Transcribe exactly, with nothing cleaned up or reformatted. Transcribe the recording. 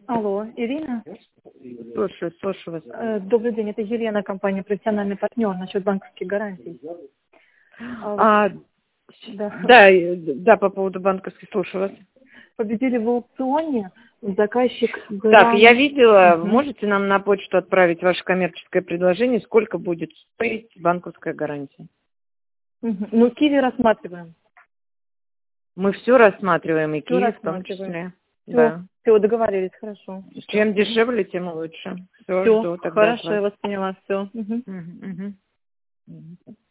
Алло, Ирина? Слушаю, слушаю вас. Э, Добрый день, это Елена, компания «Профессиональный партнер» насчет банковских гарантий. А, А, да. да, э, да, по поводу банковских, слушаю вас. Победили в аукционе, заказчик... Так, я Гран- видела, Мгм. можете нам на почту отправить ваше коммерческое предложение, сколько будет стоить банковская гарантия? Мгм. Ну, Киви рассматриваем. Мы все рассматриваем, и Все Киев в том рассматриваем. числе. Все, Да. все, договорились, хорошо. Чем дешевле, тем лучше. Все, Все, жду тогда от хорошо, вас. я вас поняла, все. Мгм, мгм. Мгм.